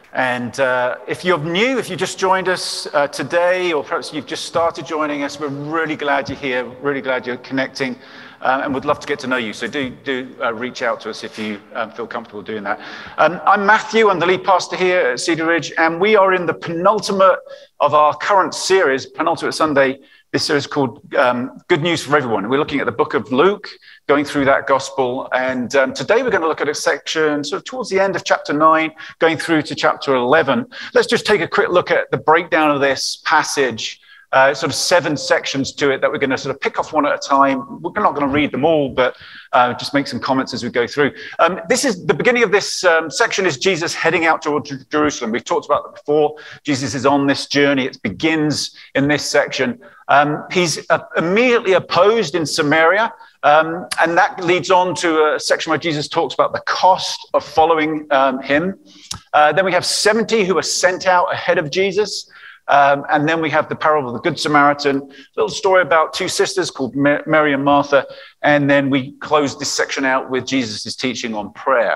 And if you're new, if you just joined us today, or perhaps you've just started joining us, we're really glad you're here, really glad you're connecting, and would love to get to know you. So do reach out to us if you feel comfortable doing that. I'm Matthew, I'm the lead pastor here at Cedar Ridge, and we are in the penultimate of our current series, penultimate Sunday. This series is called Good News for Everyone. We're looking at the book of Luke, going through that gospel. And today we're going to look at a section sort of towards the end of chapter 9, going through to chapter 11. Let's just take a quick look at the breakdown of this passage. Sort of 7 sections to it that we're going to sort of pick off one at a time. We're not going to read them all, but just make some comments as we go through. This is the beginning of this section is Jesus heading out towards Jerusalem. We've talked about that before. Jesus is on this journey. It begins in this section. He's immediately opposed in Samaria, and that leads on to a section where Jesus talks about the cost of following him. Then we have 70 who are sent out ahead of Jesus. And then we have the parable of the Good Samaritan, a little story about 2 sisters called Mary and Martha. And then we close this section out with Jesus' teaching on prayer.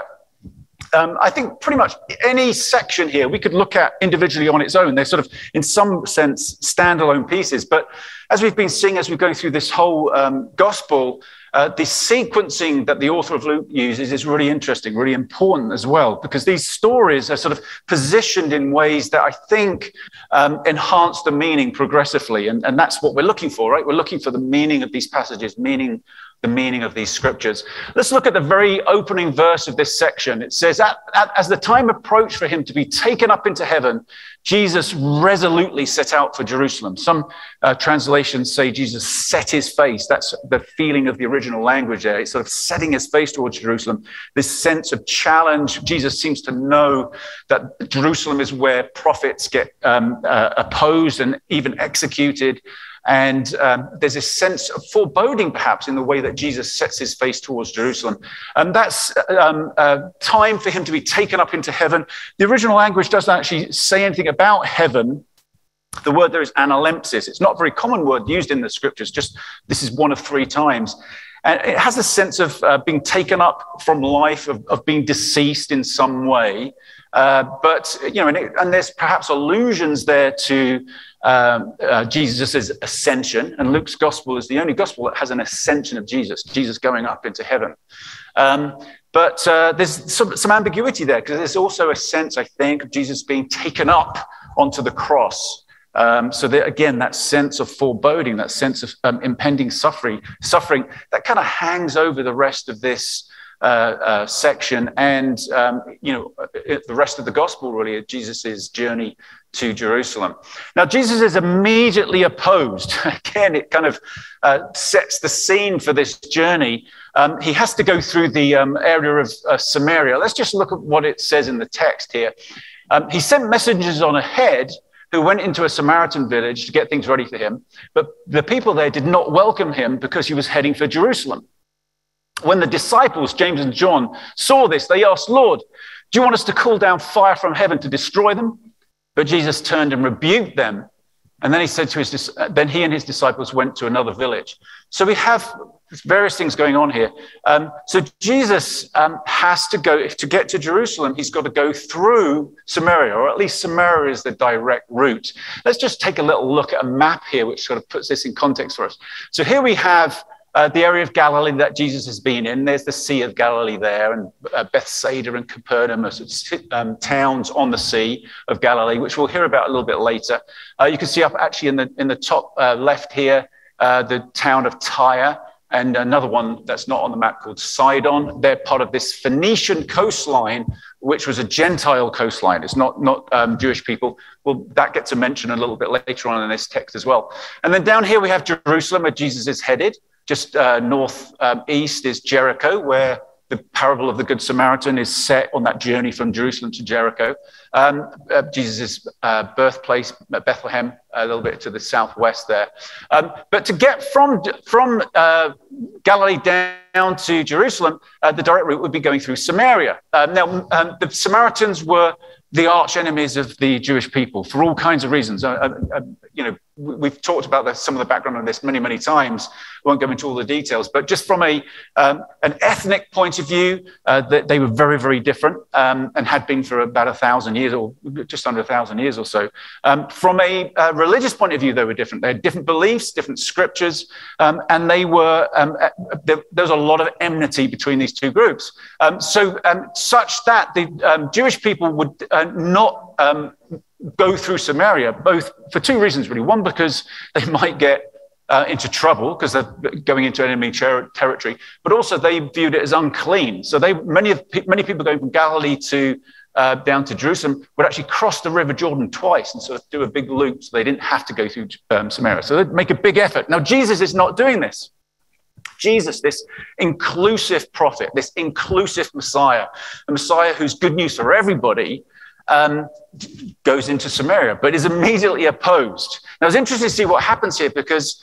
I think pretty much any section here we could look at individually on its own. They're sort of, in some sense, standalone pieces. But as we've been seeing as we're going through this whole gospel, the sequencing that the author of Luke uses is really interesting, really important as well, because these stories are sort of positioned in ways that I think enhance the meaning progressively. And that's what we're looking for, right? We're looking for the meaning of these passages, the meaning of these scriptures. Let's look at the very opening verse of this section. It says, as the time approached for him to be taken up into heaven, Jesus resolutely set out for Jerusalem. Some translations say Jesus set his face. That's the feeling of the original language there. It's sort of setting his face towards Jerusalem. This sense of challenge. Jesus seems to know that Jerusalem is where prophets get opposed and even executed. And there's a sense of foreboding, perhaps, in the way that Jesus sets his face towards Jerusalem. And that's time for him to be taken up into heaven. The original language doesn't actually say anything about heaven. The word there is analempsis. It's not a very common word used in the scriptures. Just this is one of 3 times. And it has a sense of being taken up from life, of being deceased in some way. But, you know, and there's perhaps allusions there to Jesus' ascension, and Luke's gospel is the only gospel that has an ascension of Jesus going up into heaven. But there's some ambiguity there, because there's also a sense, I think, of Jesus being taken up onto the cross. So that, again, that sense of foreboding, that sense of impending suffering that kind of hangs over the rest of this section, and the rest of the gospel, really, Jesus' journey to Jerusalem. Now, Jesus is immediately opposed. Again, it kind of sets the scene for this journey. He has to go through the area of Samaria. Let's just look at what it says in the text here. He sent messengers on ahead who went into a Samaritan village to get things ready for him. But the people there did not welcome him because he was heading for Jerusalem. When the disciples, James and John, saw this, they asked, "Lord, do you want us to call down fire from heaven to destroy them?" But Jesus turned and rebuked them. And then he said then he and his disciples went to another village. So we have various things going on here. So Jesus has to go, to get to Jerusalem, he's got to go through Samaria, or at least Samaria is the direct route. Let's just take a little look at a map here, which sort of puts this in context for us. So here we have the area of Galilee that Jesus has been in. There's the Sea of Galilee there, and Bethsaida and Capernaum are towns on the Sea of Galilee, which we'll hear about a little bit later. You can see up actually in the top left here, the town of Tyre, and another one that's not on the map called Sidon. They're part of this Phoenician coastline, which was a Gentile coastline. It's not Jewish people. Well, that gets a mention a little bit later on in this text as well. And then down here we have Jerusalem, where Jesus is headed. Just northeast is Jericho, where the parable of the Good Samaritan is set on that journey from Jerusalem to Jericho. Jesus' birthplace, Bethlehem, a little bit to the southwest there. But to get from Galilee down to Jerusalem, the direct route would be going through Samaria. The Samaritans were the arch enemies of the Jewish people for all kinds of reasons. we've talked about some of the background on this many, many times. I won't go into all the details, but just from an ethnic point of view, they were very, very different and had been for about 1,000 years or just under 1,000 years or so. From a religious point of view, they were different. They had different beliefs, different scriptures, and they were, there was a lot of enmity between these two groups. Such that the Jewish people would not go through Samaria, both for two reasons, really. One, because they might get into trouble because they're going into enemy territory, but also they viewed it as unclean. So many people going from Galilee to down to Jerusalem would actually cross the River Jordan twice and sort of do a big loop, so they didn't have to go through Samaria. So they'd make a big effort. Now, Jesus is not doing this. Jesus, this inclusive prophet, this inclusive Messiah, a Messiah who's good news for everybody, goes into Samaria, but is immediately opposed. Now, it's interesting to see what happens here, because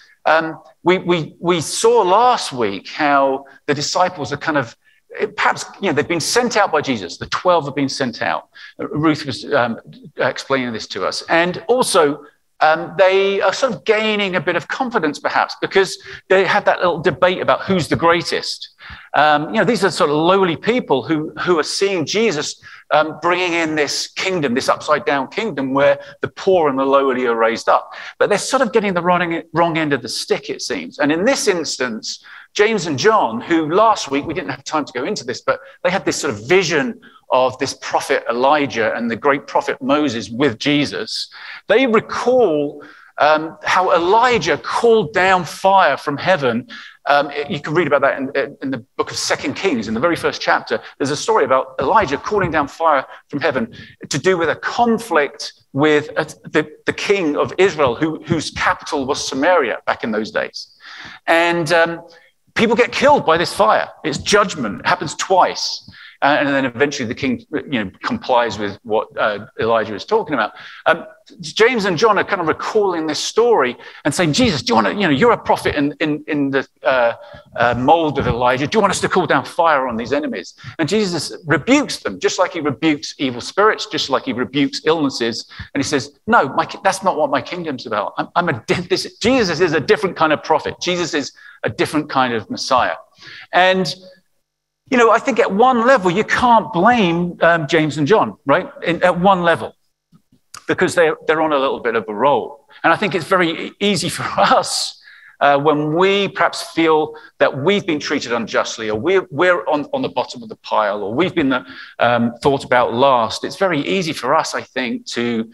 we saw last week how the disciples are kind of, perhaps, they've been sent out by Jesus. The 12 have been sent out. Ruth was explaining this to us. And also, they are sort of gaining a bit of confidence, perhaps, because they had that little debate about who's the greatest. These are sort of lowly people who are seeing Jesus bringing in this kingdom, this upside down kingdom where the poor and the lowly are raised up. But they're sort of getting the wrong end of the stick, it seems. And in this instance, James and John, who last week, we didn't have time to go into this, but they had this sort of vision of this prophet Elijah and the great prophet Moses with Jesus. They recall how Elijah called down fire from heaven. You can read about that in the book of 2 Kings, in the very first chapter. There's a story about Elijah calling down fire from heaven to do with a conflict with the king of Israel, whose capital was Samaria back in those days. And people get killed by this fire. It's judgment. It happens twice. And then eventually the king, complies with what Elijah is talking about. James and John are kind of recalling this story and saying, Jesus, do you want to, you're a prophet in the mold of Elijah. Do you want us to call down fire on these enemies? And Jesus rebukes them, just like he rebukes evil spirits, just like he rebukes illnesses. And he says, no, that's not what my kingdom's about. Jesus is a different kind of prophet. Jesus is a different kind of Messiah. And I think at one level, you can't blame James and John, right? At one level, because they're on a little bit of a roll. And I think it's very easy for us when we perhaps feel that we've been treated unjustly, or we're on the bottom of the pile, or we've been thought about last. It's very easy for us, I think, to,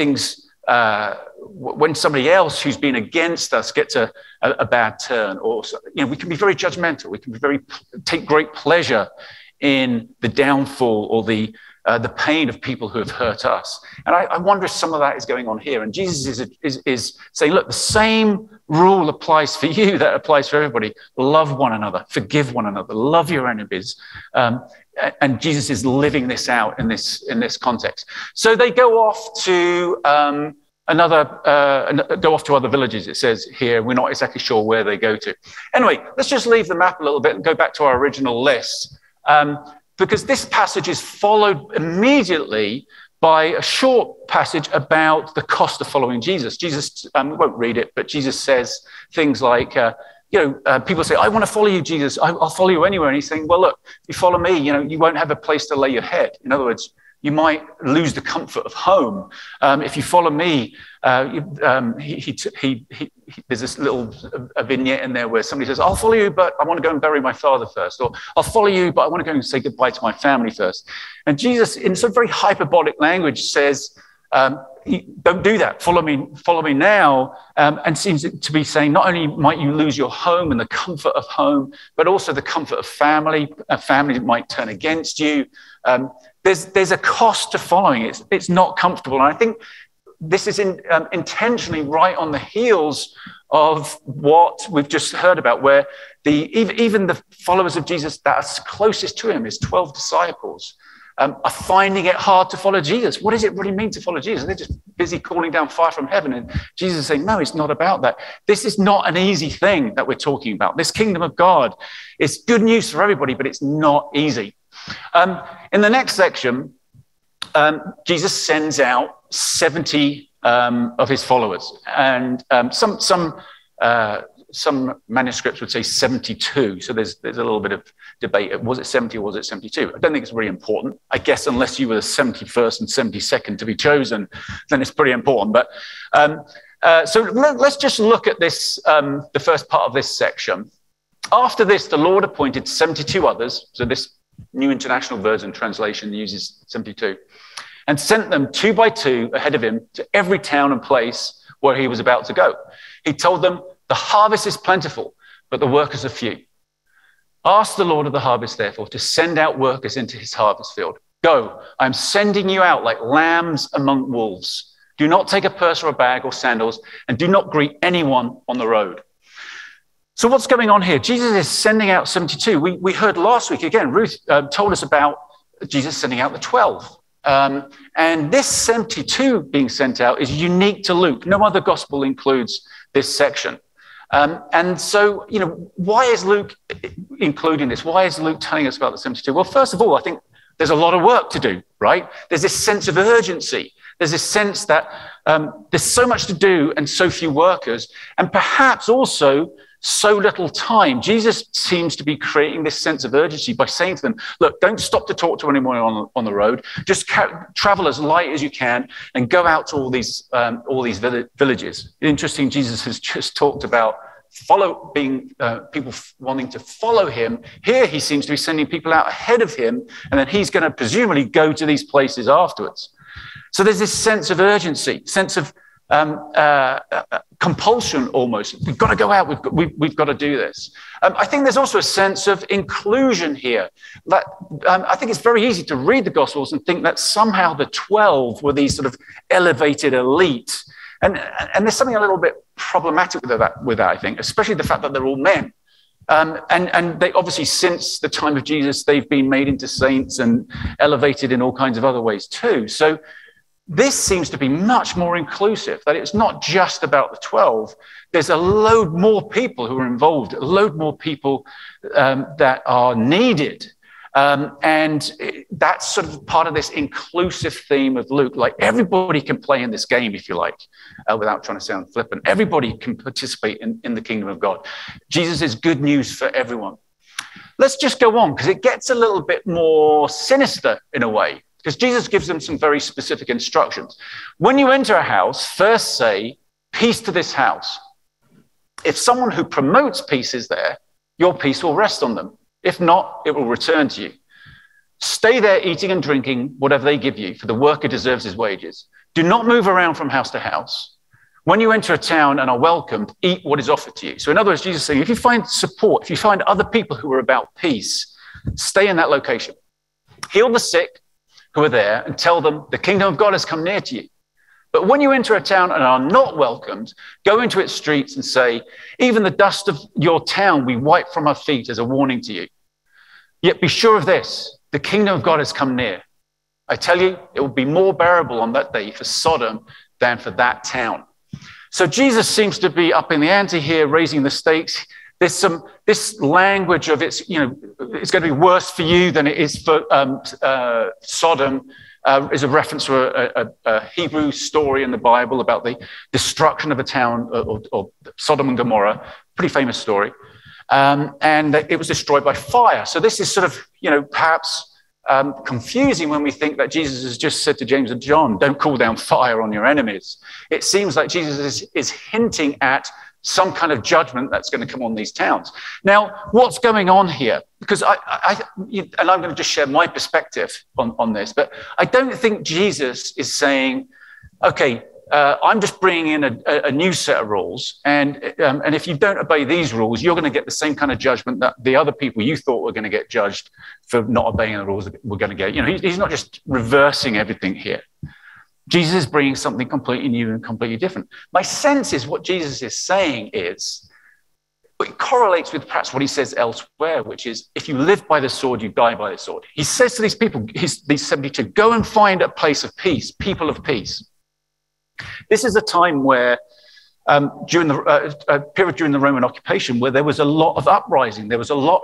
when somebody else who's been against us gets a bad turn, or we can be very judgmental. We can take great pleasure in the downfall or the pain of people who have hurt us. And I wonder if some of that is going on here. And Jesus is saying, look, the same rule applies for you that applies for everybody. Love one another, forgive one another, love your enemies. And Jesus is living this out in this context. So they go off to go off to other villages, it says here. We're not exactly sure where they go to. Anyway, let's just leave the map a little bit and go back to our original list, because this passage is followed immediately by a short passage about the cost of following Jesus. Jesus, we won't read it, but Jesus says things like, people say, I want to follow you, Jesus. I'll follow you anywhere. And he's saying, well, look, if you follow me, you won't have a place to lay your head. In other words, you might lose the comfort of home. If you follow me, there's this little a vignette in there where somebody says, I'll follow you, but I want to go and bury my father first. Or I'll follow you, but I want to go and say goodbye to my family first. And Jesus, in some very hyperbolic language, says, don't do that. Follow me now. And seems to be saying, not only might you lose your home and the comfort of home, but also the comfort of family. A family might turn against you. There's a cost to following it. It's not comfortable. And I think this is intentionally right on the heels of what we've just heard about, where even the followers of Jesus that are closest to him, his 12 disciples, are finding it hard to follow Jesus. What does it really mean to follow Jesus? They're just busy calling down fire from heaven. And Jesus is saying, no, it's not about that. This is not an easy thing that we're talking about. This kingdom of God is good news for everybody, but it's not easy. In the next section, Jesus sends out 70 of his followers. And some manuscripts would say 72. So there's a little bit of debate. Was it 70 or was it 72? I don't think it's really important. I guess unless you were the 71st and 72nd to be chosen, then it's pretty important. But so let's just look at this, the first part of this section. After this, the Lord appointed 72 others. So this New International Version translation uses 72, and sent them 2 by 2 ahead of him to every town and place where he was about to go. He told them, "The harvest is plentiful, but the workers are few. Ask the Lord of the harvest, therefore, to send out workers into his harvest field. Go, I'm sending you out like lambs among wolves. Do not take a purse or a bag or sandals, and do not greet anyone on the road." So what's going on here? Jesus is sending out 72. We heard last week, again, Ruth told us about Jesus sending out the 12. And this 72 being sent out is unique to Luke. No other gospel includes this section. And so, why is Luke including this? Why is Luke telling us about the 72? Well, first of all, I think there's a lot of work to do, right? There's this sense of urgency. There's this sense that there's so much to do and so few workers, and perhaps also so little time. Jesus seems to be creating this sense of urgency by saying to them, look, don't stop to talk to anyone on the road. Just travel as light as you can and go out to all these villages. Interesting, Jesus has just talked about people wanting to follow him. Here he seems to be sending people out ahead of him, and then he's going to presumably go to these places afterwards. So there's this sense of urgency, sense of compulsion almost. We've got to go out. We've got to do this. I think there's also a sense of inclusion here. That I think it's very easy to read the Gospels and think that somehow the 12 were these sort of elevated elite. And there's something a little bit problematic with that, I think, especially the fact that they're all men. And they obviously, since the time of Jesus, they've been made into saints and elevated in all kinds of other ways too. So this seems to be much more inclusive, that it's not just about the 12. There's a load more people who are involved, a load more people that are needed. And that's sort of part of this inclusive theme of Luke. Like everybody can play in this game, if you like, without trying to sound flippant. Everybody can participate in the kingdom of God. Jesus is good news for everyone. Let's just go on, because it gets a little bit more sinister in a way. Because Jesus gives them some very specific instructions. When you enter a house, first say, peace to this house. If someone who promotes peace is there, your peace will rest on them. If not, it will return to you. Stay there eating and drinking whatever they give you, for the worker deserves his wages. Do not move around from house to house. When you enter a town and are welcomed, eat what is offered to you. So in other words, Jesus is saying, if you find support, if you find other people who are about peace, stay in that location. Heal the sick who are there and tell them the kingdom of God has come near to you. But when you enter a town and are not welcomed, go into its streets and say, even the dust of your town we wipe from our feet as a warning to you. Yet be sure of this, the kingdom of God has come near. I tell you, it will be more bearable on that day for Sodom than for that town. So Jesus seems to be up in the ante here, raising the stakes. There's this language of it's going to be worse for you than it is for Sodom. Is a reference to a Hebrew story in the Bible about the destruction of a town, or Sodom and Gomorrah, pretty famous story. And it was destroyed by fire. So this is sort of, perhaps confusing when we think that Jesus has just said to James and John, don't call down fire on your enemies. It seems like Jesus is hinting at some kind of judgment that's going to come on these towns. Now, what's going on here? Because and I'm going to just share my perspective on this, but I don't think Jesus is saying, okay, I'm just bringing in a new set of rules, and if you don't obey these rules, you're going to get the same kind of judgment that the other people you thought were going to get judged for not obeying the rules were going to get. He's not just reversing everything here. Jesus is bringing something completely new and completely different. My sense is what Jesus is saying is, it correlates with perhaps what he says elsewhere, which is, if you live by the sword, you die by the sword. He says to these people, these 72, go and find a place of peace, people of peace. This is a time where, during the period during the Roman occupation, where there was a lot of uprising, there was a lot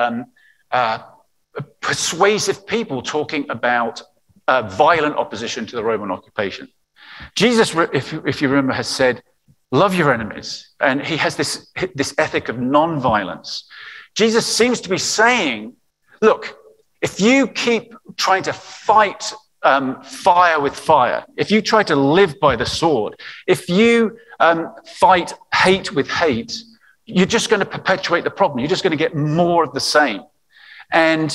of persuasive people talking about violent opposition to the Roman occupation. Jesus, if you remember, has said, love your enemies. And he has this ethic of non-violence. Jesus seems to be saying, look, if you keep trying to fight fire with fire, if you try to live by the sword, if you fight hate with hate, you're just going to perpetuate the problem. You're just going to get more of the same. And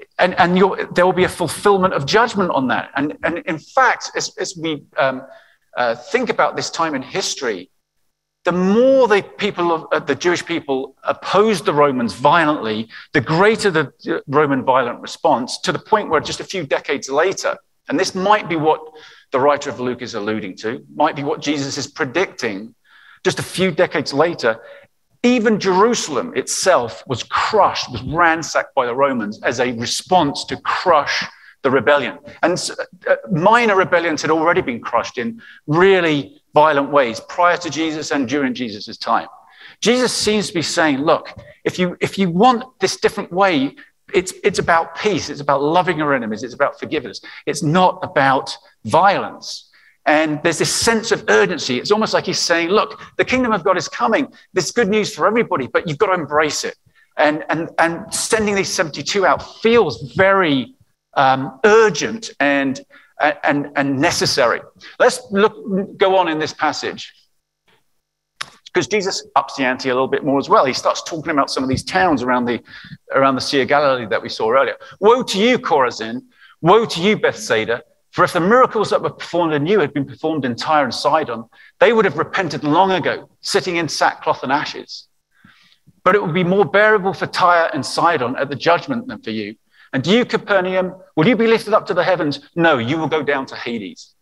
there will be a fulfillment of judgment on that. And in fact, as we think about this time in history, the more the Jewish people opposed the Romans violently, the greater the Roman violent response, to the point where just a few decades later, and this might be what the writer of Luke is alluding to, might be what Jesus is predicting, just a few decades later, even Jerusalem itself was crushed, was ransacked by the Romans as a response to crush the rebellion. And minor rebellions had already been crushed in really violent ways prior to Jesus and during Jesus' time. Jesus seems to be saying, look, if you want this different way, it's about peace, it's about loving your enemies, it's about forgiveness. It's not about violence. And there's this sense of urgency. It's almost like he's saying, look, the kingdom of God is coming. There's good news for everybody, but you've got to embrace it. And sending these 72 out feels very urgent and necessary. Let's go on in this passage, because Jesus ups the ante a little bit more as well. He starts talking about some of these towns around the Sea of Galilee that we saw earlier. Woe to you, Chorazin! Woe to you, Bethsaida! For if the miracles that were performed in you had been performed in Tyre and Sidon, they would have repented long ago, sitting in sackcloth and ashes. But it would be more bearable for Tyre and Sidon at the judgment than for you. And you, Capernaum, will you be lifted up to the heavens? No, you will go down to Hades.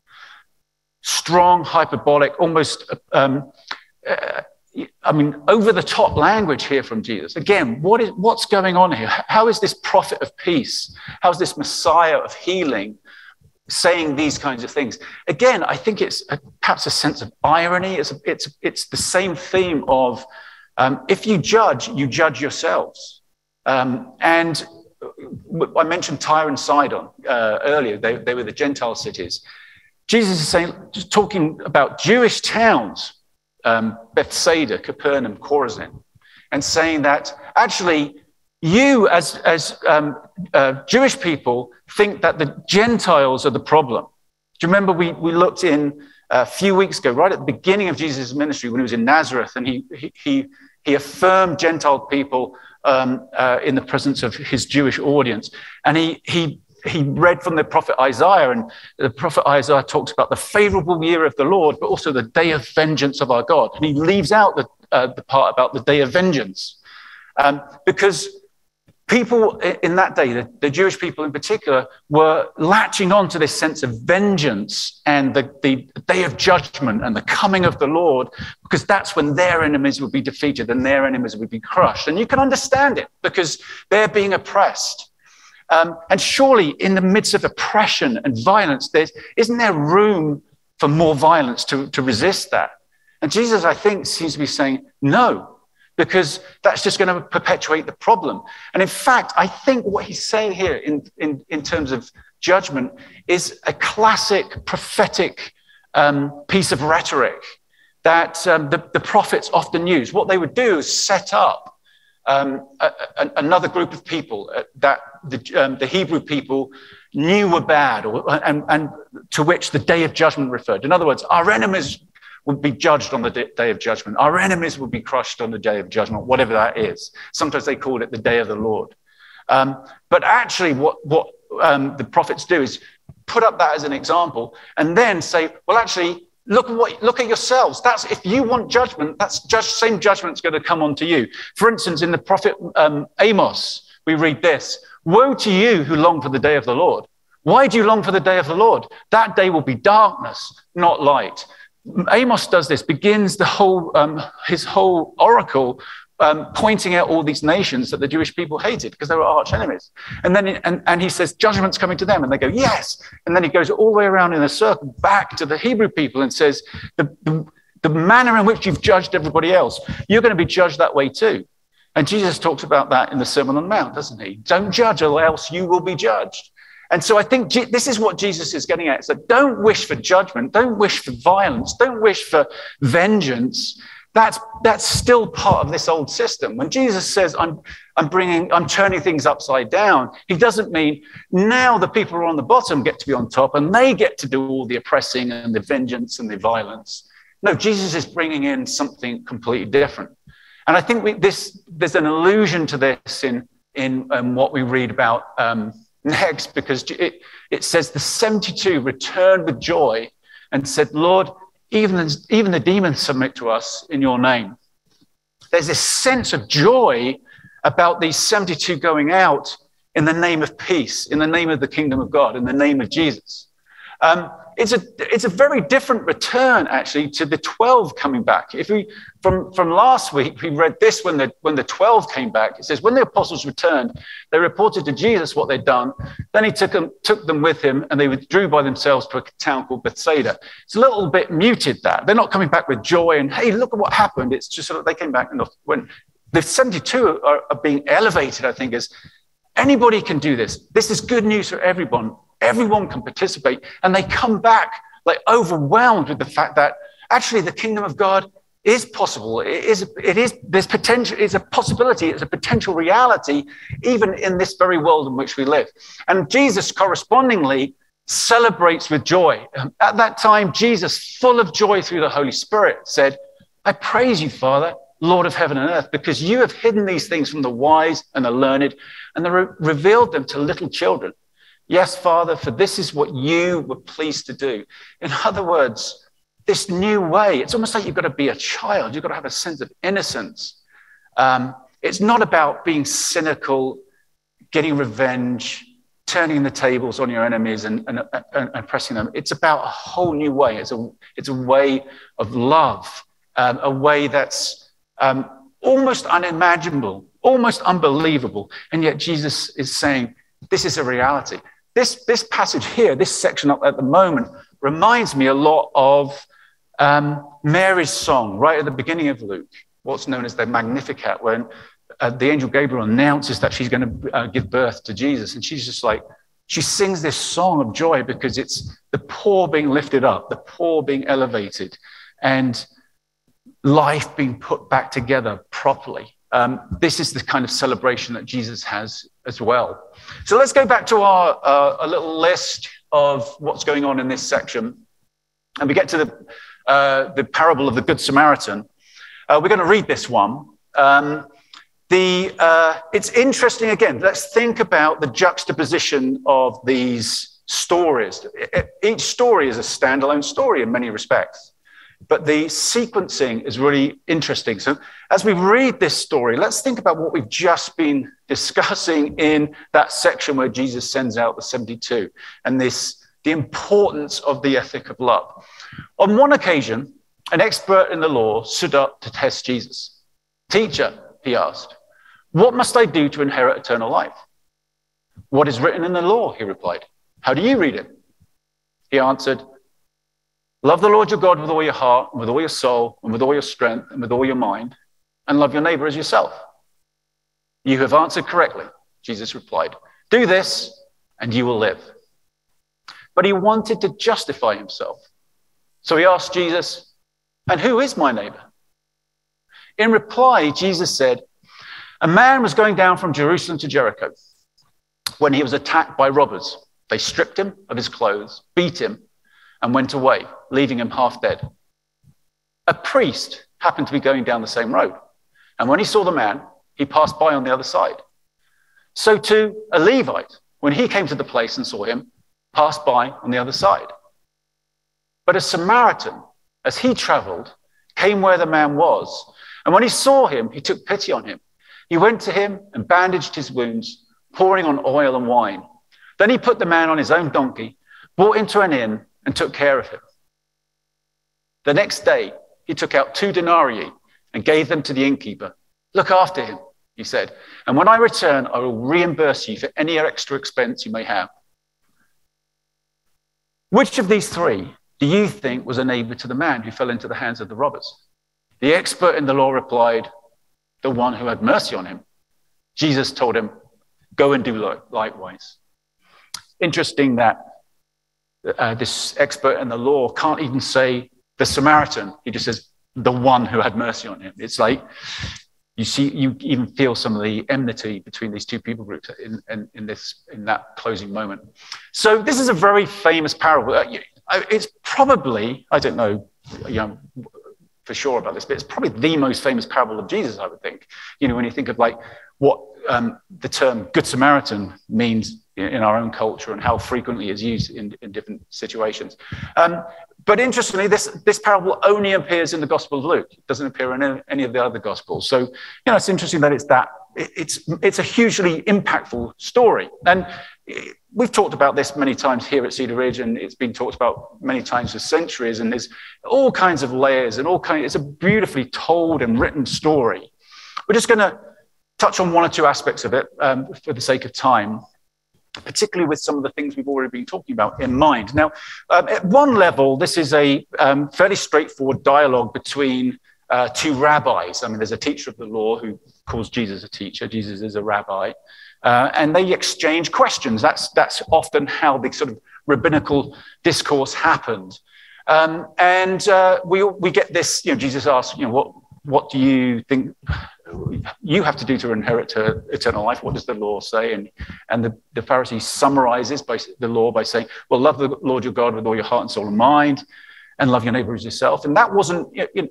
Strong, hyperbolic, almost, over-the-top language here from Jesus. Again, what's going on here? How is this prophet of peace? How is this Messiah of healing saying these kinds of things? Again, I think it's perhaps a sense of irony. It's the same theme of if you judge yourselves. And I mentioned Tyre and Sidon earlier. They were the Gentile cities. Jesus is saying, just talking about Jewish towns, Bethsaida, Capernaum, Chorazin, and saying that actually you as Jewish people think that the Gentiles are the problem. Do you remember we looked in a few weeks ago, right at the beginning of Jesus' ministry when he was in Nazareth, and he affirmed Gentile people in the presence of his Jewish audience. And he read from the prophet Isaiah, and the prophet Isaiah talks about the favorable year of the Lord, but also the day of vengeance of our God. And he leaves out the part about the day of vengeance, because people in that day, the Jewish people in particular, were latching on to this sense of vengeance and the day of judgment and the coming of the Lord, because that's when their enemies would be defeated and their enemies would be crushed. And you can understand it, because they're being oppressed. And surely in the midst of oppression and violence, isn't there room for more violence to resist that? And Jesus, I think, seems to be saying, no, because that's just going to perpetuate the problem. And in fact, I think what he's saying here in terms of judgment is a classic prophetic piece of rhetoric that the prophets often use. What they would do is set up another group of people that the Hebrew people knew were bad, and to which the day of judgment referred. In other words, our enemies would be judged on the day of judgment. Our enemies would be crushed on the day of judgment, whatever that is. Sometimes they call it the day of the Lord. But actually what the prophets do is put up that as an example and then say, well, actually, look at yourselves. That's, if you want judgment, that's just same judgment's going to come onto you. For instance, in the prophet Amos, we read this: woe to you who long for the day of the Lord. Why do you long for the day of the Lord? That day will be darkness, not light. Amos does this, begins the whole his whole oracle pointing out all these nations that the Jewish people hated because they were arch enemies. And then and he says, judgment's coming to them. And they go, yes. And then he goes all the way around in a circle back to the Hebrew people and says, the manner in which you've judged everybody else, you're going to be judged that way too. And Jesus talks about that in the Sermon on the Mount, doesn't he? Don't judge or else you will be judged. And so I think this is what Jesus is getting at. So don't wish for judgment. Don't wish for violence. Don't wish for vengeance. That's still part of this old system. When Jesus says, I'm turning things upside down, he doesn't mean now the people who are on the bottom get to be on top and they get to do all the oppressing and the vengeance and the violence. No, Jesus is bringing in something completely different. And I think there's an allusion to this in what we read about next, because it says the 72 returned with joy and said, Lord, even the demons submit to us in your name. There's this sense of joy about these 72 going out in the name of peace, in the name of the kingdom of God, in the name of Jesus. It's a very different return, actually, to the 12 coming back. From last week, we read this when the 12 came back. It says, when the apostles returned, they reported to Jesus what they'd done. Then he took them with him, and they withdrew by themselves to a town called Bethsaida. It's a little bit muted, that. They're not coming back with joy and, hey, look at what happened. It's just sort of they came back, and when the 72 are being elevated, I think, as anybody can do this. This is good news for everyone. Everyone can participate, and they come back like overwhelmed with the fact that actually the kingdom of God is possible. There's potential, it's a possibility, it's a potential reality, even in this very world in which we live. And Jesus correspondingly celebrates with joy. At that time, Jesus, full of joy through the Holy Spirit, said, I praise you, Father, Lord of heaven and earth, because you have hidden these things from the wise and the learned and revealed them to little children. Yes, Father, for this is what you were pleased to do. In other words, this new way, it's almost like you've got to be a child. You've got to have a sense of innocence. It's not about being cynical, getting revenge, turning the tables on your enemies and pressing them. It's about a whole new way. It's a way of love, a way that's almost unimaginable, almost unbelievable. And yet Jesus is saying, this is a reality. This passage here, this section up at the moment, reminds me a lot of Mary's song right at the beginning of Luke, what's known as the Magnificat, when the angel Gabriel announces that she's going to give birth to Jesus. And she's just like, she sings this song of joy because it's the poor being lifted up, the poor being elevated, and life being put back together properly. This is the kind of celebration that Jesus has as well. So let's go back to our a little list of what's going on in this section. And we get to the parable of the Good Samaritan. We're going to read this one. It's interesting, again, let's think about the juxtaposition of these stories. Each story is a standalone story in many respects. But the sequencing is really interesting. So as we read this story, let's think about what we've just been discussing in that section where Jesus sends out the 72 and the importance of the ethic of love. On one occasion, an expert in the law stood up to test Jesus. Teacher, he asked, what must I do to inherit eternal life? What is written in the law? He replied. How do you read it? He answered, love the Lord your God with all your heart, and with all your soul, and with all your strength, and with all your mind, and love your neighbor as yourself. You have answered correctly, Jesus replied. Do this, and you will live. But he wanted to justify himself. So he asked Jesus, and who is my neighbor? In reply, Jesus said, a man was going down from Jerusalem to Jericho when he was attacked by robbers. They stripped him of his clothes, beat him, and went away, leaving him half dead. A priest happened to be going down the same road, and when he saw the man, he passed by on the other side. So too, a Levite, when he came to the place and saw him, passed by on the other side. But a Samaritan, as he traveled, came where the man was, and when he saw him, he took pity on him. He went to him and bandaged his wounds, pouring on oil and wine. Then he put the man on his own donkey, brought him to an inn, and took care of him. The next day, he took out 2 denarii and gave them to the innkeeper. Look after him, he said, and when I return, I will reimburse you for any extra expense you may have. Which of these 3 do you think was a neighbor to the man who fell into the hands of the robbers? The expert in the law replied, the one who had mercy on him. Jesus told him, go and do likewise. interesting that this expert in the law can't even say the Samaritan. He just says the one who had mercy on him. It's like you even feel some of the enmity between these two people groups in that closing moment. So this is a very famous parable. It's probably, I don't know, for sure about this, but it's probably the most famous parable of Jesus, I would think. When you think of like what the term Good Samaritan means in our own culture and how frequently it's used in different situations. But interestingly, this parable only appears in the Gospel of Luke. It doesn't appear in any of the other Gospels. So, it's interesting that it's a hugely impactful story. And we've talked about this many times here at Cedar Ridge, and it's been talked about many times for centuries, and there's all kinds of layers and it's a beautifully told and written story. We're just going to touch on one or two aspects of it for the sake of time, particularly with some of the things we've already been talking about in mind. Now, at one level, this is a fairly straightforward dialogue between two rabbis. I mean, there's a teacher of the law who calls Jesus a teacher. Jesus is a rabbi. And they exchange questions. That's often how the sort of rabbinical discourse happened. And we get this, Jesus asks, what do you think you have to do to inherit eternal life? What does the law say? And the Pharisee summarizes the law by saying, well, love the Lord your God with all your heart and soul and mind, and love your neighbor as yourself. And that wasn't,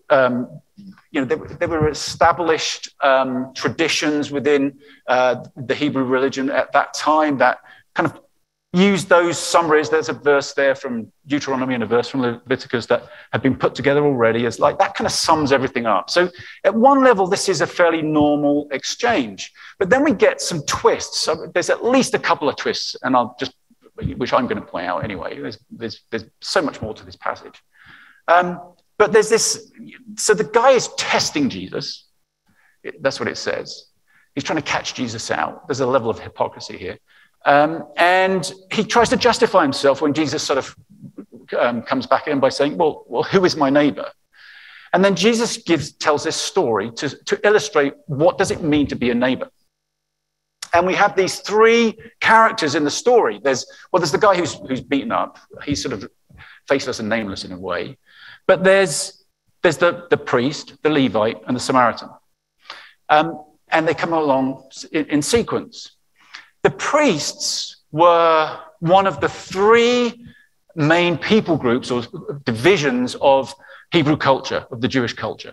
there were established traditions within the Hebrew religion at that time that kind of used those summaries. There's a verse there from Deuteronomy and a verse from Leviticus that have been put together already as like, that kind of sums everything up. So at one level, this is a fairly normal exchange. But then we get some twists. So there's at least a couple of twists, and which I'm going to point out anyway. There's so much more to this passage. But there's this, so the guy is testing Jesus. That's what it says. He's trying to catch Jesus out. There's a level of hypocrisy here. And he tries to justify himself when Jesus sort of comes back in by saying, well, who is my neighbor? And then Jesus tells this story to illustrate what does it mean to be a neighbor. And we have these three characters in the story. There's the guy who's beaten up. He's sort of faceless and nameless in a way. But there's the priest, the Levite, and the Samaritan. And they come along in sequence. The priests were one of the three main people groups or divisions of Hebrew culture, of the Jewish culture.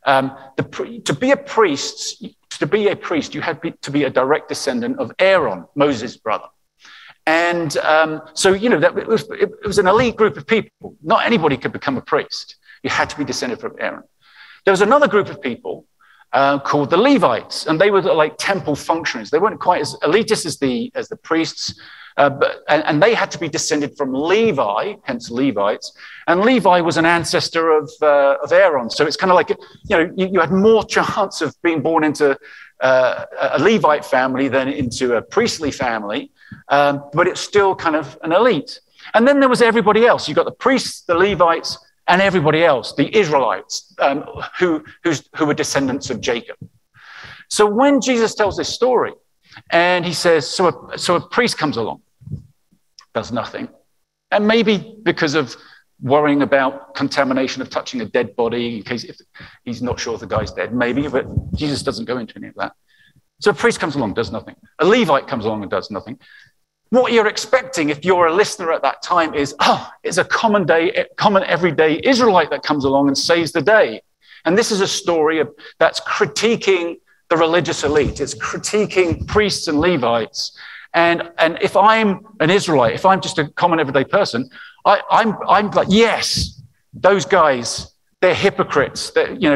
To be a priest, you had to be a direct descendant of Aaron, Moses' brother. And so, it was an elite group of people. Not anybody could become a priest. You had to be descended from Aaron. There was another group of people called the Levites, and they were like temple functionaries. They weren't quite as elitist as the priests, and they had to be descended from Levi, hence Levites. And Levi was an ancestor of Aaron, so it's kind of like you had more chance of being born into a Levite family than into a priestly family, but it's still kind of an elite. And then there was everybody else. You got the priests, the Levites, and everybody else, the Israelites, who were descendants of Jacob. So when Jesus tells this story, and he says, so a priest comes along, does nothing, and maybe because of worrying about contamination of touching a dead body, in case if he's not sure if the guy's dead, maybe, but Jesus doesn't go into any of that. So a priest comes along, does nothing. A Levite comes along and does nothing. What you're expecting, if you're a listener at that time, is, it's a common everyday Israelite that comes along and saves the day. And this is a story that's critiquing the religious elite. It's critiquing priests and Levites. And if I'm an Israelite, if I'm just a common everyday person, I'm like, yes, those guys, they're hypocrites.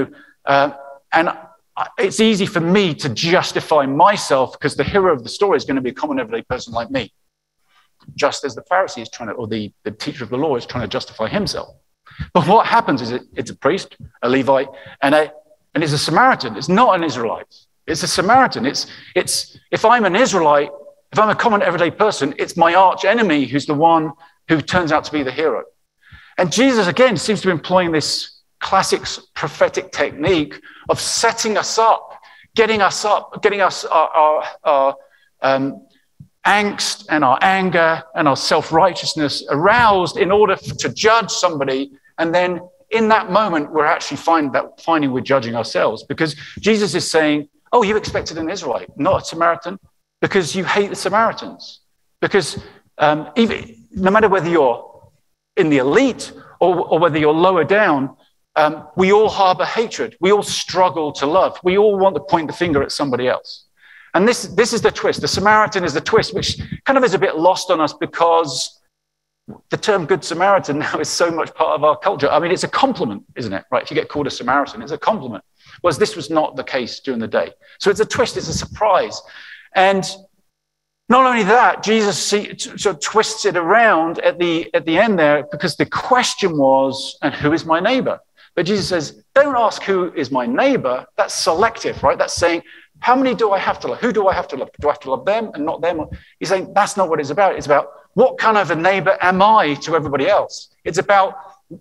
And it's easy for me to justify myself because the hero of the story is going to be a common everyday person like me. Just as the Pharisee is trying to, or the teacher of the law is trying to justify himself. But what happens is it's a priest, a Levite, and it's a Samaritan. It's not an Israelite. It's a Samaritan. It's if I'm an Israelite, if I'm a common everyday person, it's my arch enemy who's the one who turns out to be the hero. And Jesus, again, seems to be employing this classic prophetic technique of setting us up, getting us angst and our anger and our self-righteousness aroused in order to judge somebody. And then in that moment, we're actually finding we're judging ourselves, because Jesus is saying, oh, you expected an Israelite, not a Samaritan, because you hate the Samaritans. Because even no matter whether you're in the elite or whether you're lower down, we all harbor hatred. We all struggle to love. We all want to point the finger at somebody else. And this is the twist. The Samaritan is the twist, which kind of is a bit lost on us because the term Good Samaritan now is so much part of our culture. I mean, it's a compliment, isn't it? Right? If you get called a Samaritan, it's a compliment. Whereas this was not the case during the day. So it's a twist, it's a surprise. And not only that, Jesus sort of twists it around at the end there, because the question was, and who is my neighbor? But Jesus says, don't ask who is my neighbor. That's selective, right? That's saying, how many do I have to love? Who do I have to love? Do I have to love them and not them? He's saying that's not what it's about. It's about what kind of a neighbor am I to everybody else? It's about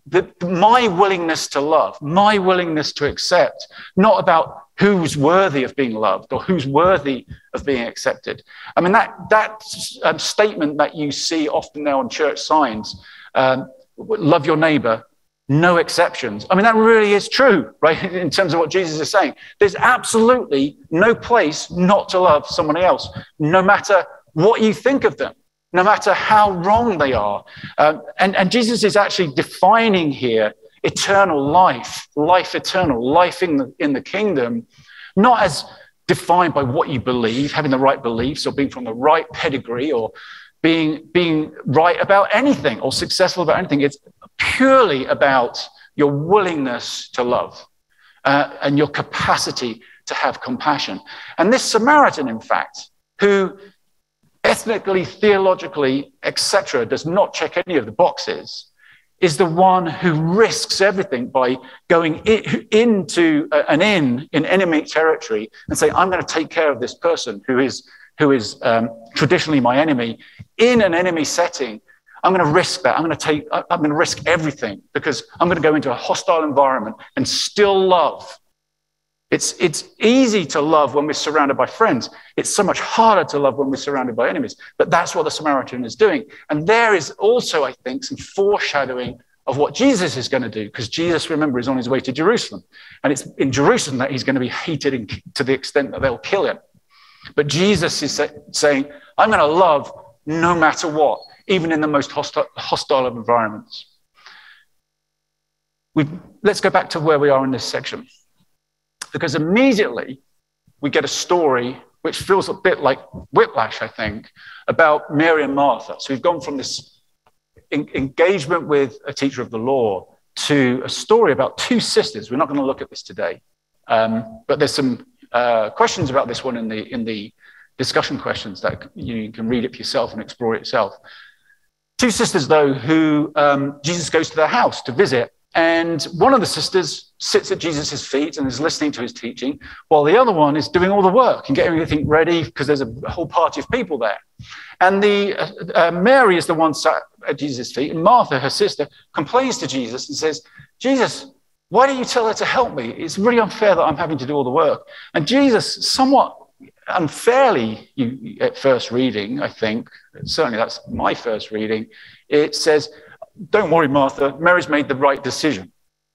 my willingness to love, my willingness to accept, not about who's worthy of being loved or who's worthy of being accepted. I mean, that statement that you see often now on church signs, love your neighbor, no exceptions. I mean, that really is true, right? In terms of what Jesus is saying. There's absolutely no place not to love somebody else, no matter what you think of them, no matter how wrong they are. And Jesus is actually defining here eternal life, life eternal, life in the kingdom, not as defined by what you believe, having the right beliefs or being from the right pedigree or being right about anything or successful about anything. It's purely about your willingness to love and your capacity to have compassion. And this Samaritan, in fact, who ethnically, theologically, etc., does not check any of the boxes, is the one who risks everything by going into an inn in enemy territory and saying, I'm going to take care of this person who is traditionally my enemy in an enemy setting. I'm going to risk that. I'm going to risk everything because I'm going to go into a hostile environment and still love. It's easy to love when we're surrounded by friends. It's so much harder to love when we're surrounded by enemies. But that's what the Samaritan is doing. And there is also, I think, some foreshadowing of what Jesus is going to do, because Jesus, remember, is on his way to Jerusalem. And it's in Jerusalem that he's going to be hated to the extent that they'll kill him. But Jesus is saying, I'm going to love no matter what, even in the most hostile of environments. Let's go back to where we are in this section. Because immediately we get a story which feels a bit like whiplash, I think, about Mary and Martha. So we've gone from this engagement with a teacher of the law to a story about two sisters. We're not going to look at this today. But there's some questions about this one in the discussion questions that you can read it for yourself and explore it yourself. Two sisters, though, who Jesus goes to their house to visit. And one of the sisters sits at Jesus' feet and is listening to his teaching, while the other one is doing all the work and getting everything ready because there's a whole party of people there. And Mary is the one sat at Jesus' feet, and Martha, her sister, complains to Jesus and says, Jesus, why don't you tell her to help me? It's really unfair that I'm having to do all the work. And Jesus, somewhat unfairly, at first reading, I think, certainly that's my first reading, it says, don't worry, Martha, Mary's made the right decision.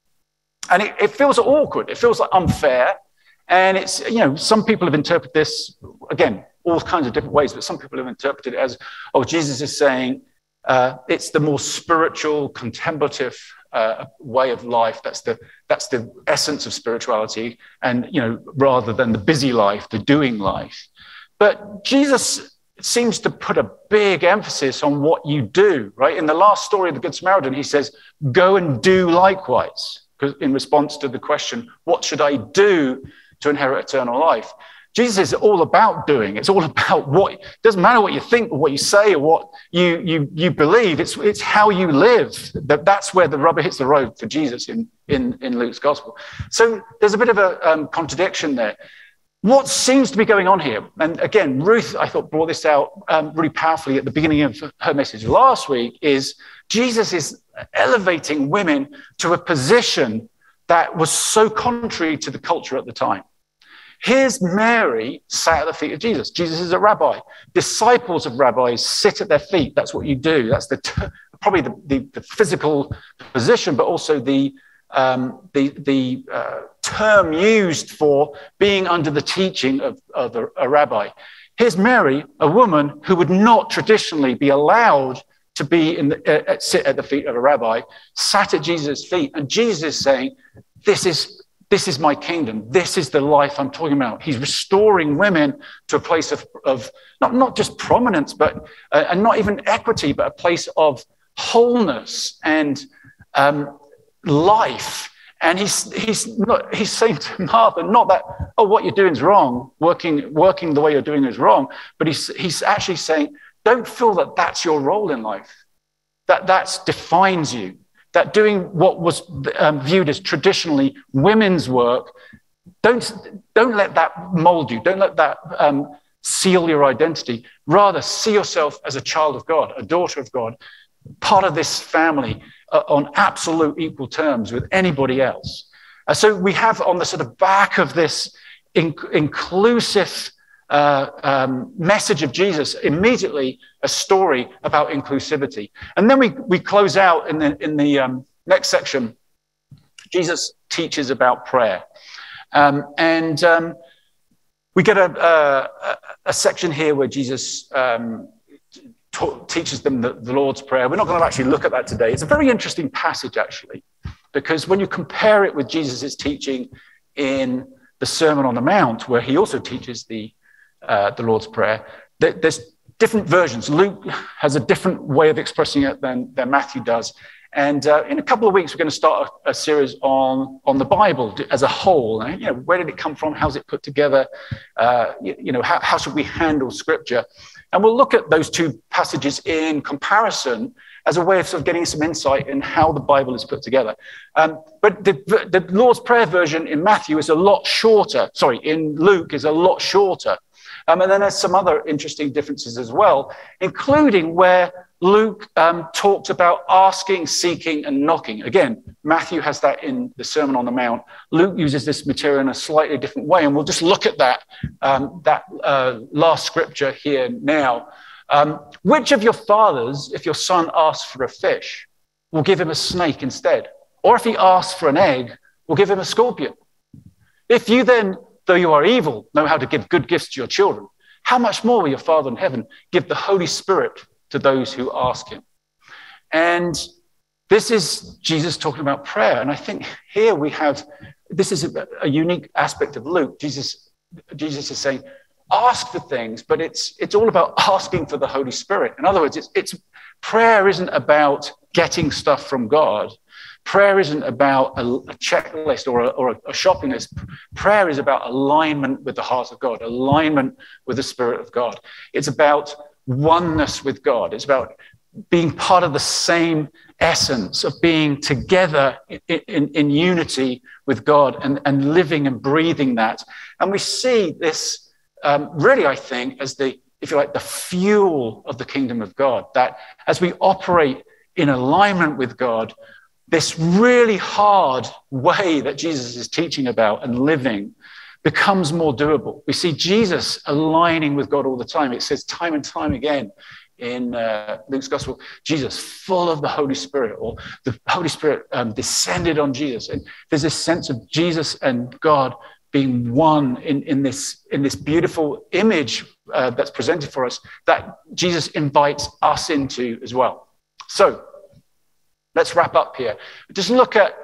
And it feels awkward. It feels like unfair. And it's, some people have interpreted this, again, all kinds of different ways, but some people have interpreted it as, Jesus is saying it's the more spiritual, contemplative way of life. That's the essence of spirituality. And, rather than the busy life, the doing life. But Jesus seems to put a big emphasis on what you do, right? In the last story of the Good Samaritan, he says, go and do likewise, because in response to the question, what should I do to inherit eternal life? Jesus is all about doing. It's all about it doesn't matter what you think or what you say or what you believe. It's how you live. That's where the rubber hits the road for Jesus in Luke's gospel. So there's a bit of a contradiction there. What seems to be going on here, and again, Ruth, I thought, brought this out really powerfully at the beginning of her message last week, is Jesus is elevating women to a position that was so contrary to the culture at the time. Here's Mary sat at the feet of Jesus. Jesus is a rabbi. Disciples of rabbis sit at their feet. That's what you do. That's probably the physical position, but also the term used for being under the teaching of a rabbi. Here's Mary, a woman who would not traditionally be allowed to be sit at the feet of a rabbi, sat at Jesus' feet, and Jesus is saying, this is my kingdom. This is the life I'm talking about. He's restoring women to a place of not just prominence, but and not even equity, but a place of wholeness and life. And he's saying to Martha, not that, oh, what you're doing is wrong, working the way you're doing is wrong, but he's actually saying, don't feel that that's your role in life, that defines you, that doing what was viewed as traditionally women's work, don't let that mold you, don't let that seal your identity. Rather, see yourself as a child of God, a daughter of God, part of this family, on absolute equal terms with anybody else. So we have on the sort of back of this inclusive message of Jesus immediately a story about inclusivity. And then we close out in the next section. Jesus teaches about prayer. We get a section here where Jesus teaches them the Lord's Prayer. We're not going to actually look at that today. It's a very interesting passage, actually, because when you compare it with Jesus' teaching in the Sermon on the Mount, where he also teaches the Lord's Prayer, there's different versions. Luke has a different way of expressing it than Matthew does. And in a couple of weeks, we're going to start a series on the Bible as a whole. And, where did it come from? How's it put together? How should we handle Scripture? And we'll look at those two passages in comparison as a way of sort of getting some insight in how the Bible is put together. But the Lord's Prayer version in Matthew is a lot shorter. Sorry, in Luke is a lot shorter. And then there's some other interesting differences as well, including where Luke talked about asking, seeking, and knocking. Again, Matthew has that in the Sermon on the Mount. Luke uses this material in a slightly different way, and we'll just look at that last scripture here now. Which of your fathers, if your son asks for a fish, will give him a snake instead? Or if he asks for an egg, will give him a scorpion? If you then, though you are evil, know how to give good gifts to your children, how much more will your Father in heaven give the Holy Spirit to those who ask him? And this is Jesus talking about prayer. And I think here this is a unique aspect of Luke. Jesus is saying, ask for things, but it's all about asking for the Holy Spirit. In other words, prayer isn't about getting stuff from God. Prayer isn't about a checklist or a shopping list. Prayer is about alignment with the heart of God, alignment with the Spirit of God. It's about oneness with God. It's about being part of the same essence of being together in unity with God and living and breathing that. And we see this really, I think, as if you like, the fuel of the kingdom of God, that as we operate in alignment with God, this really hard way that Jesus is teaching about and living becomes more doable. We see Jesus aligning with God all the time. It says time and time again in Luke's gospel, Jesus full of the Holy Spirit, or the Holy Spirit descended on Jesus. And there's this sense of Jesus and God being one in this beautiful image that's presented for us that Jesus invites us into as well. So let's wrap up here. Just look at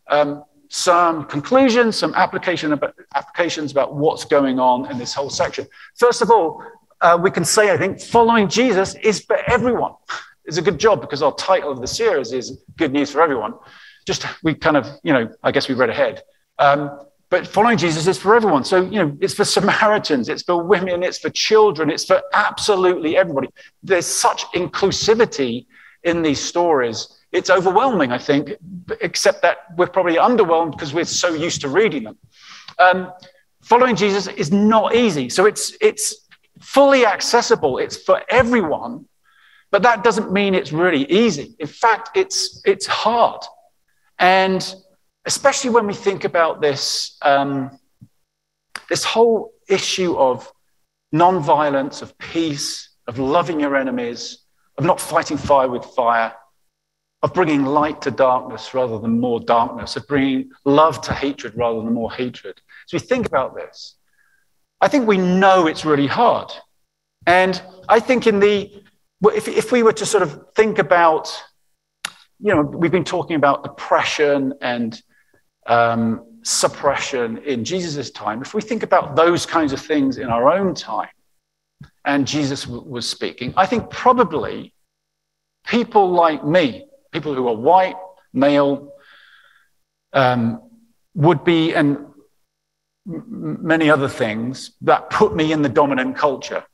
some conclusions, some applications about what's going on in this whole section. First of all, we can say, I think, following Jesus is for everyone. It's a good job because our title of the series is Good News for Everyone. We kind of, I guess we read ahead. But following Jesus is for everyone. So, it's for Samaritans, it's for women, it's for children, it's for absolutely everybody. There's such inclusivity in these stories. It's overwhelming, I think, except that we're probably underwhelmed because we're so used to reading them. Following Jesus is not easy. So it's fully accessible. It's for everyone, but that doesn't mean it's really easy. In fact, it's hard. And especially when we think about this this whole issue of non-violence, of peace, of loving your enemies, of not fighting fire with fire, of bringing light to darkness rather than more darkness, of bringing love to hatred rather than more hatred. So we think about this. I think we know it's really hard. And I think if we were to sort of think about, we've been talking about oppression and suppression in Jesus' time. If we think about those kinds of things in our own time, and Jesus was speaking, I think probably people like me, people who are white, male, would be, and many other things that put me in the dominant culture.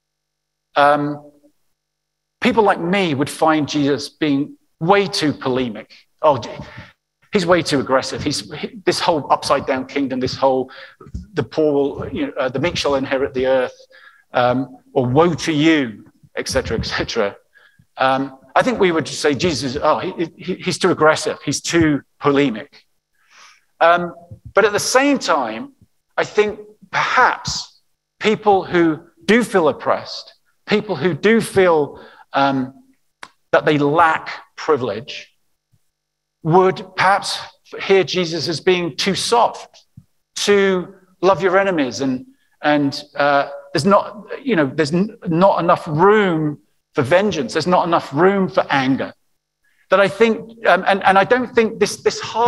People like me would find Jesus being way too polemic. Oh, he's way too aggressive. This whole upside down kingdom, the poor, the meek shall inherit the earth, or woe to you, etc., etc. I think we would just say Jesus, he's too aggressive. He's too polemic. But at the same time, I think perhaps people who do feel oppressed, people who do feel that they lack privilege, would perhaps hear Jesus as being too soft, to love your enemies, and there's not enough room for vengeance. There's not enough room for anger. That I think, and I don't think this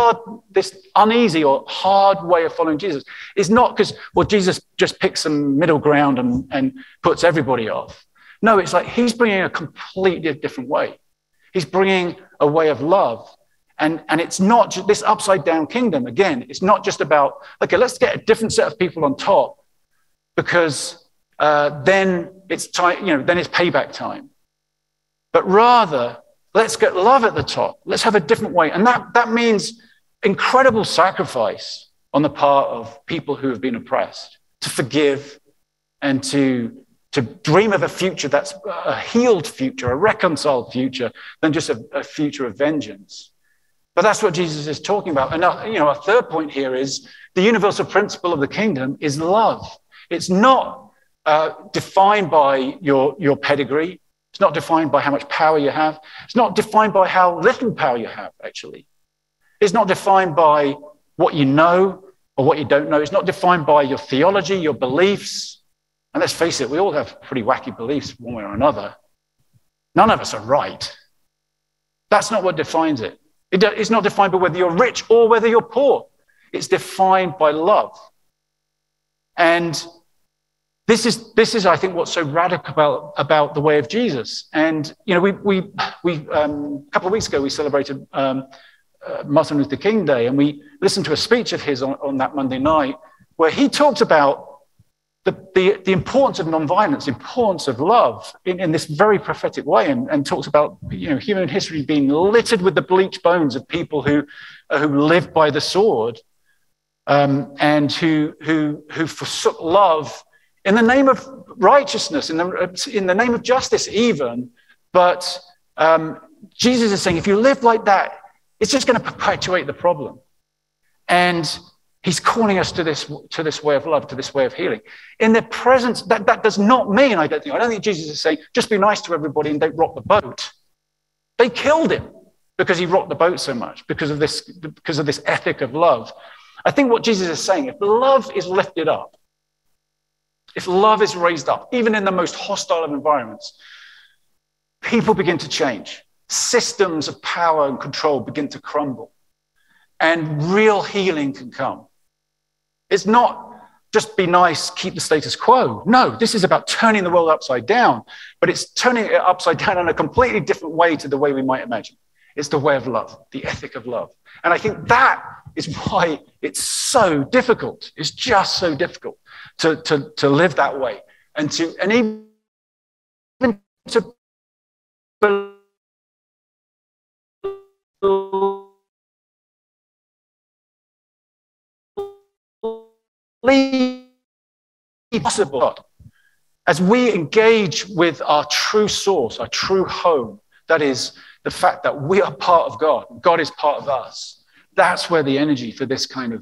uneasy or hard way of following Jesus is not because, Jesus just picks some middle ground and puts everybody off. No, it's like he's bringing a completely different way. He's bringing a way of love. And it's not just this upside down kingdom. Again, it's not just about, okay, let's get a different set of people on top because then it's time, then it's payback time. But rather, let's get love at the top. Let's have a different way. And that means incredible sacrifice on the part of people who have been oppressed, to forgive and to dream of a future that's a healed future, a reconciled future, than just a future of vengeance. But that's what Jesus is talking about. And our third point here is the universal principle of the kingdom is love. It's not defined by your pedigree. It's not defined by how much power you have. It's not defined by how little power you have, actually. It's not defined by what you know or what you don't know. It's not defined by your theology, your beliefs. And let's face it, we all have pretty wacky beliefs one way or another. None of us are right. That's not what defines it. It's not defined by whether you're rich or whether you're poor. It's defined by love. And this is, I think, what's so radical about the way of Jesus. And we a couple of weeks ago we celebrated Martin Luther King Day, and we listened to a speech of his on that Monday night where he talked about the importance of nonviolence, the importance of love in this very prophetic way, and talks about human history being littered with the bleached bones of people who lived by the sword, and who forsook love in the name of righteousness, in the name of justice even. But Jesus is saying, if you live like that, it's just going to perpetuate the problem. And he's calling us to this way of love, to this way of healing. In the presence, that does not mean, I don't think Jesus is saying, just be nice to everybody and don't rock the boat. They killed him because he rocked the boat so much, because of this ethic of love. I think what Jesus is saying, if love is lifted up, if love is raised up, even in the most hostile of environments, people begin to change. Systems of power and control begin to crumble. And real healing can come. It's not just be nice, keep the status quo. No, this is about turning the world upside down, but it's turning it upside down in a completely different way to the way we might imagine. It's the way of love, the ethic of love. And I think that is why it's so difficult. It's just so difficult to live that way and even to believe possible. As we engage with our true source, our true home, that is the fact that we are part of God, God is part of us. That's where the energy for this kind of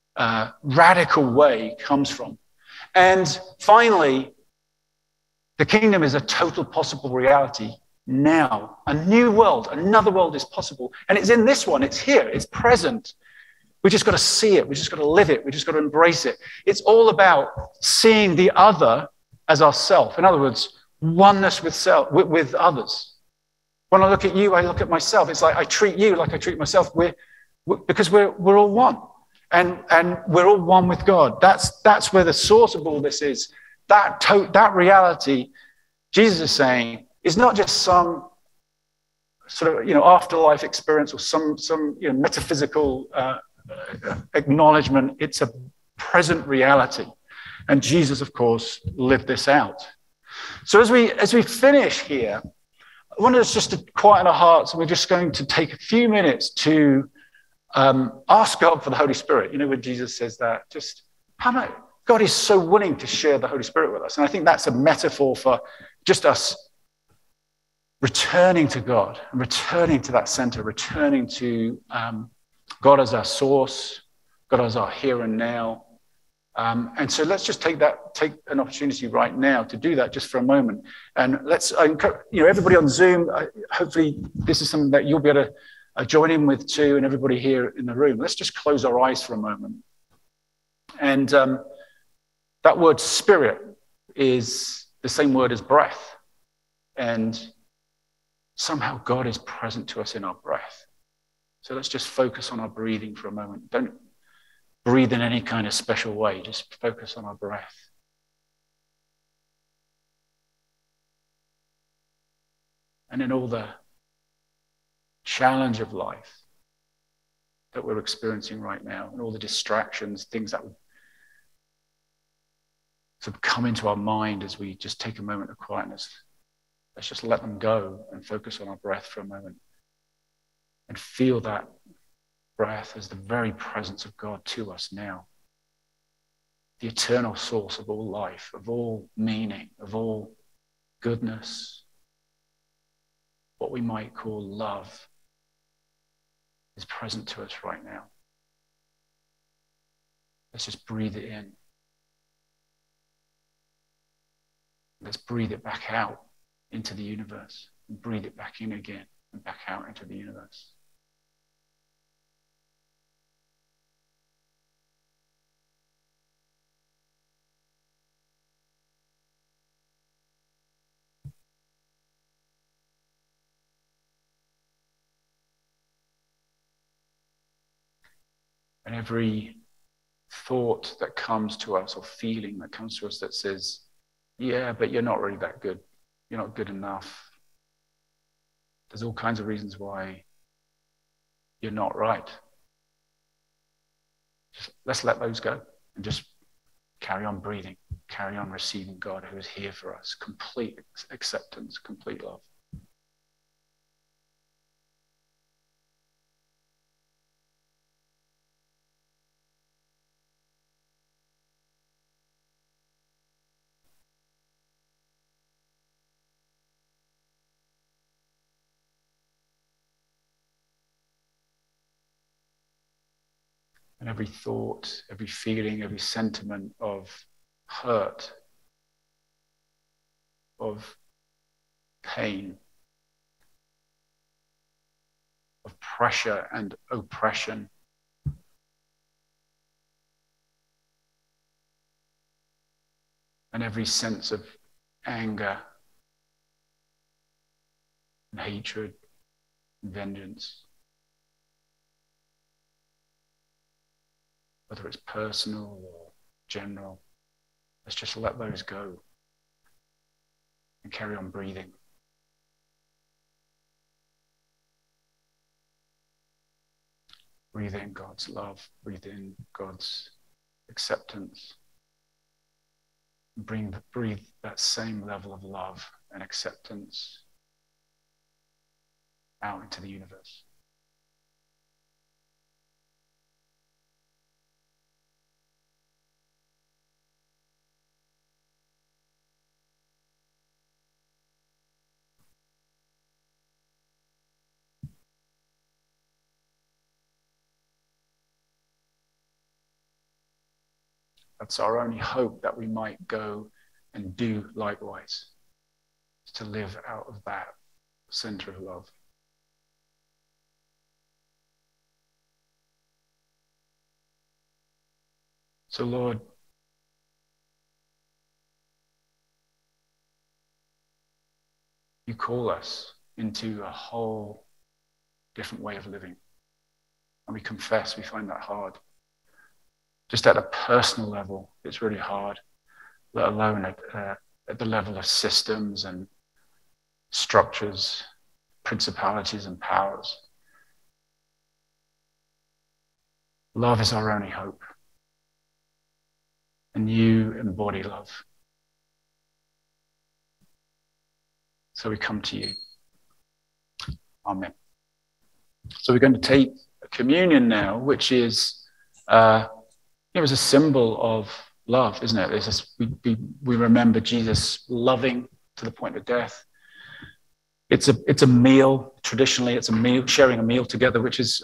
radical way comes from. And finally, the kingdom is a total possible reality now. A new world, another world is possible. And it's in this one, it's here, it's present. We just got to see it, we just got to live it, we just got to embrace it. It's all about seeing the other as ourself. In other words, oneness with others. When I look at you, I look at myself. It's like I treat you like I treat myself. Because we're all one. And we're all one with God. That's where the source of all this is. That reality, Jesus is saying, is not just some sort of afterlife experience or some metaphysical acknowledgement. It's a present reality, and Jesus, of course, lived this out. So as we finish here, I want us just to quieten our hearts, and we're just going to take a few minutes to ask God for the Holy Spirit. When Jesus says that, just how much God is so willing to share the Holy Spirit with us. And I think that's a metaphor for just us returning to God, and returning to that center, returning to God as our source, God as our here and now. And so let's just take an opportunity right now to do that just for a moment. And let's, everybody on Zoom, hopefully this is something that you'll be able to join in with too, and everybody here in the room. Let's just close our eyes for a moment. And that word spirit is the same word as breath. And somehow God is present to us in our breath. So let's just focus on our breathing for a moment. Don't breathe in any kind of special way. Just focus on our breath. And in all the challenge of life that we're experiencing right now, and all the distractions, things that would sort of come into our mind as we just take a moment of quietness, let's just let them go and focus on our breath for a moment and feel that breath as the very presence of God to us now. The eternal source of all life, of all meaning, of all goodness, what we might call love, is present to us right now. Let's just breathe it in. Let's breathe it back out into the universe, and breathe it back in again and back out into the universe. And every thought that comes to us, or feeling that comes to us that says, yeah, but you're not really that good. You're not good enough. There's all kinds of reasons why you're not right. Let's let those go and just carry on breathing, carry on receiving God who is here for us. Complete acceptance, complete love. And every thought, every feeling, every sentiment of hurt, of pain, of pressure and oppression, and every sense of anger and hatred and vengeance, whether it's personal or general, let's just let those go and carry on breathing. Breathe in God's love, breathe in God's acceptance. Breathe that same level of love and acceptance out into the universe. That's our only hope, that we might go and do likewise, to live out of that center of love. So, Lord, you call us into a whole different way of living. And we confess we find that hard. Just at a personal level, it's really hard, let alone at the level of systems and structures, principalities and powers. Love is our only hope. And you embody love. So we come to you. Amen. So we're going to take communion now, which is it was a symbol of love, isn't it? It's just, we remember Jesus loving to the point of death. It's a meal. Traditionally, it's a meal, sharing a meal together, which is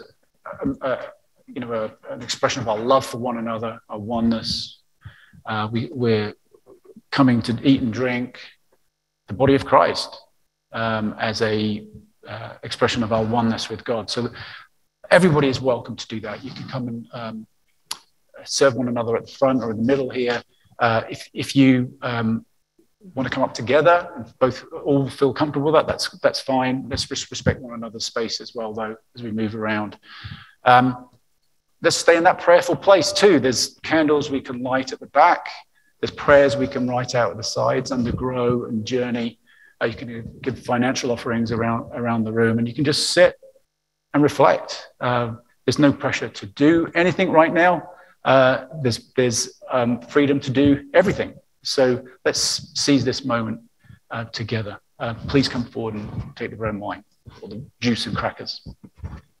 an expression of our love for one another, our oneness. We're coming to eat and drink the body of Christ as a expression of our oneness with God. So everybody is welcome to do that. You can come and serve one another at the front or in the middle here. If you want to come up together and both all feel comfortable with that, that's fine. Let's respect one another's space as well, though, as we move around. Let's stay in that prayerful place too. There's candles we can light at the back. There's prayers we can write out at the sides under Grow and Journey. You can give financial offerings around the room, and you can just sit and reflect. There's no pressure to do anything right now. There's freedom to do everything. So let's seize this moment together. Please come forward and take the bread and wine, or the juice and crackers.